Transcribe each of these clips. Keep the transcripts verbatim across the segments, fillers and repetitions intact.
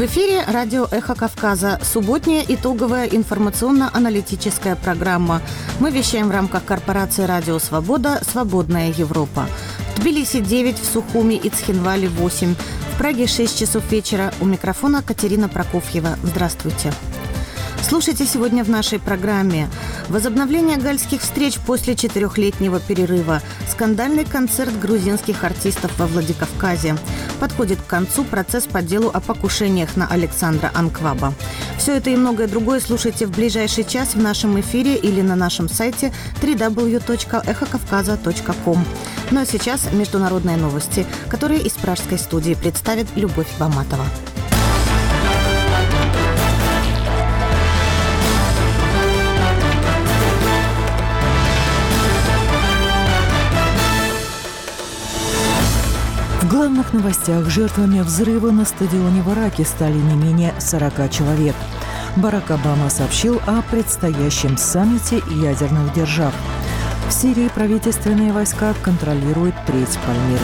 эфире радио «Эхо Кавказа». Субботняя итоговая информационно-аналитическая программа. Мы вещаем в рамках корпорации «Радио Свобода. Свободная Европа». В Тбилиси девять, в Сухуми и Цхинвале восемь. В Праге шесть часов вечера. У микрофона Катерина Прокофьева. Здравствуйте. Слушайте сегодня в нашей программе: возобновление гальских встреч после четырехлетнего перерыва, скандальный концерт грузинских артистов во Владикавказе, подходит к концу процесс по делу о покушениях на Александра Анкваба. Все это и многое другое слушайте в ближайший час в нашем эфире или на нашем сайте дабл ю дабл ю дабл ю точка эхо кавказа точка ком. Ну а сейчас международные новости, которые из пражской студии представит Любовь Баматова. В главных новостях: жертвами взрыва на стадионе в Ираке стали не менее сорока человек. Барак Обама сообщил о предстоящем саммите ядерных держав. В Сирии правительственные войска контролируют треть Пальмиры.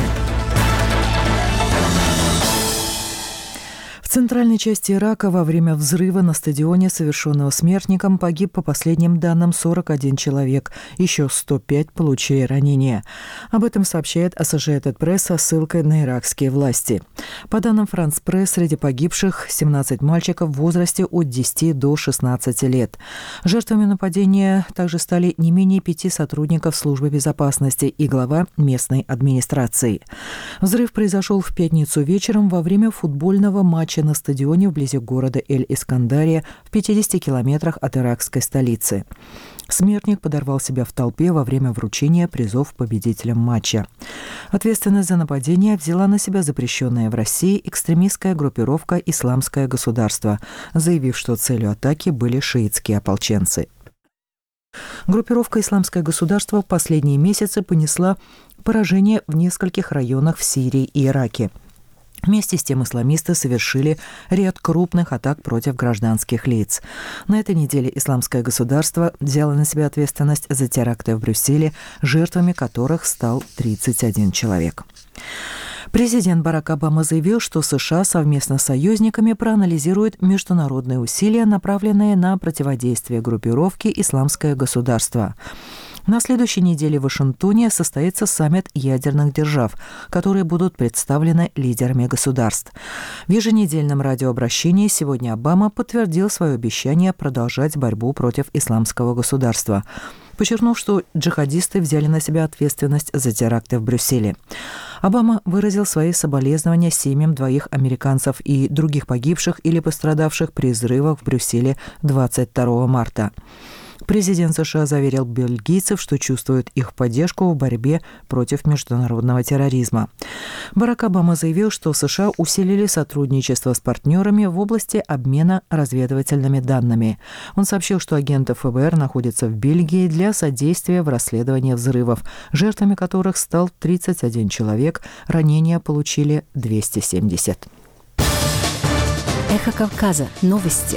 В центральной части Ирака во время взрыва на стадионе, совершенного смертником, погиб, по последним данным, сорок один человек. Еще сто пять получили ранения. Об этом сообщает Associated Press со ссылкой на иракские власти. По данным France Press, среди погибших семнадцать мальчиков в возрасте от десяти до шестнадцати лет. Жертвами нападения также стали не менее пяти сотрудников службы безопасности и глава местной администрации. Взрыв произошел в пятницу вечером во время футбольного матча на стадионе вблизи города Эль-Искандария в пятидесяти километрах от иракской столицы. Смертник подорвал себя в толпе во время вручения призов победителям матча. Ответственность за нападение взяла на себя запрещенная в России экстремистская группировка «Исламское государство», заявив, что целью атаки были шиитские ополченцы. Группировка «Исламское государство» в последние месяцы понесла поражение в нескольких районах в Сирии и Ираке. Вместе с тем исламисты совершили ряд крупных атак против гражданских лиц. На этой неделе Исламское государство взяло на себя ответственность за теракты в Брюсселе, жертвами которых стал тридцать один человек. Президент Барак Обама заявил, что США совместно с союзниками проанализируют международные усилия, направленные на противодействие группировке «Исламское государство». На следующей неделе в Вашингтоне состоится саммит ядерных держав, которые будут представлены лидерами государств. В еженедельном радиообращении сегодня Обама подтвердил свое обещание продолжать борьбу против исламского государства, подчеркнув, что джихадисты взяли на себя ответственность за теракты в Брюсселе. Обама выразил свои соболезнования семьям двоих американцев и других погибших или пострадавших при взрывах в Брюсселе двадцать второго марта. Президент США заверил бельгийцев, что чувствует их поддержку в борьбе против международного терроризма. Барак Обама заявил, что США усилили сотрудничество с партнерами в области обмена разведывательными данными. Он сообщил, что агенты эф бэ эр находятся в Бельгии для содействия в расследовании взрывов, жертвами которых стал тридцать один человек, ранения получили двести семьдесят. Эхо Кавказа. Новости.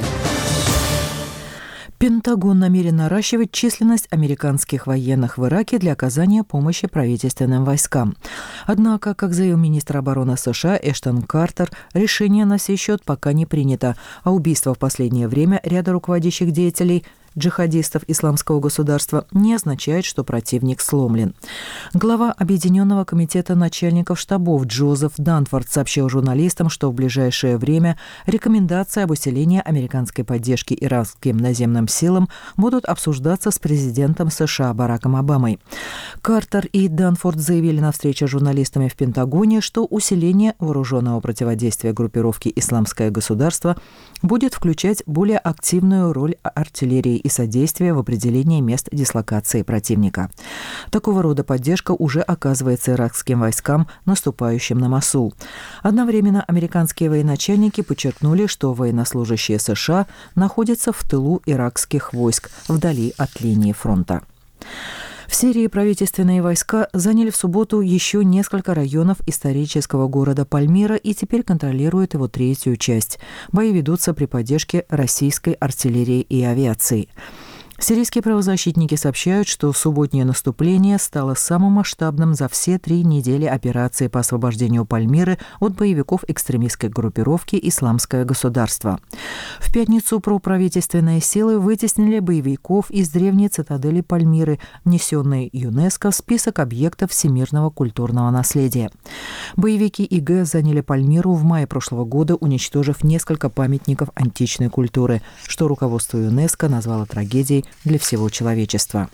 Пентагон намерен наращивать численность американских военных в Ираке для оказания помощи правительственным войскам. Однако, как заявил министр обороны США Эштон Картер, решение на сей счет пока не принято, а убийство в последнее время ряда руководящих деятелей джихадистов Исламского государства не означает, что противник сломлен. Глава Объединенного комитета начальников штабов Джозеф Данфорд сообщил журналистам, что в ближайшее время рекомендации об усилении американской поддержки иракским наземным силам будут обсуждаться с президентом США Бараком Обамой. Картер и Данфорд заявили на встрече с журналистами в Пентагоне, что усиление вооруженного противодействия группировке «Исламское государство» будет включать более активную роль артиллерии и содействия в определении мест дислокации противника. Такого рода поддержка уже оказывается иракским войскам, наступающим на Мосул. Одновременно американские военачальники подчеркнули, что военнослужащие США находятся в тылу иракских войск, вдали от линии фронта. В Сирии правительственные войска заняли в субботу еще несколько районов исторического города Пальмира и теперь контролируют его третью часть. Бои ведутся при поддержке российской артиллерии и авиации. Сирийские правозащитники сообщают, что субботнее наступление стало самым масштабным за все три недели операции по освобождению Пальмиры от боевиков экстремистской группировки «Исламское государство». В пятницу проправительственные силы вытеснили боевиков из древней цитадели Пальмиры, внесенной ЮНЕСКО в список объектов всемирного культурного наследия. Боевики ИГ заняли Пальмиру в мае прошлого года, уничтожив несколько памятников античной культуры, что руководство ЮНЕСКО назвало трагедией для всего человечества.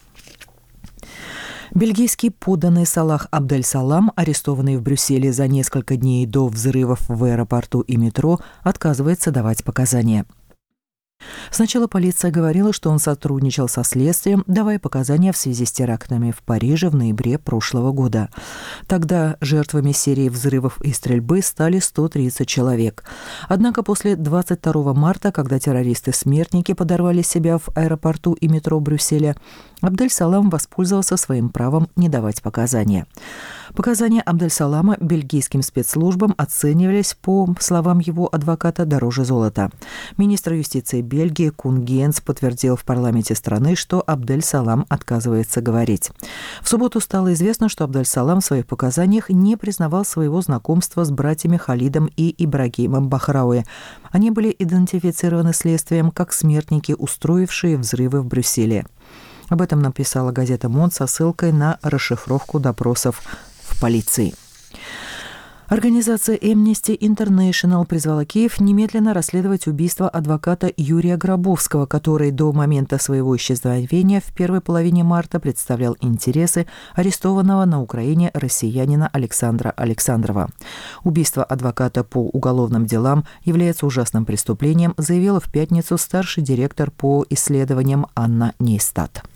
Бельгийский подданный Салах Абдель-Салам, арестованный в Брюсселе за несколько дней до взрывов в аэропорту и метро, отказывается давать показания. Сначала полиция говорила, что он сотрудничал со следствием, давая показания в связи с терактами в Париже в ноябре прошлого года. Тогда жертвами серии взрывов и стрельбы стали сто тридцать человек. Однако после двадцать второго марта, когда террористы-смертники подорвали себя в аэропорту и метро Брюсселя, Абдель-Салам воспользовался своим правом не давать показания. Показания Абдель-Салама бельгийским спецслужбам оценивались, по словам его адвоката, дороже золота. Министр юстиции Бельгии Кун Генс подтвердил в парламенте страны, что Абдель-Салам отказывается говорить. В субботу стало известно, что Абдель-Салам в своих показаниях не признавал своего знакомства с братьями Халидом и Ибрагимом Бахрауи. Они были идентифицированы следствием как смертники, устроившие взрывы в Брюсселе. Об этом написала газета «Монд» со ссылкой на расшифровку допросов в полиции. Организация Amnesty International призвала Киев немедленно расследовать убийство адвоката Юрия Гробовского, который до момента своего исчезновения в первой половине марта представлял интересы арестованного на Украине россиянина Александра Александрова. Убийство адвоката по уголовным делам является ужасным преступлением, заявила в пятницу старший директор по исследованиям Анна Нейстат.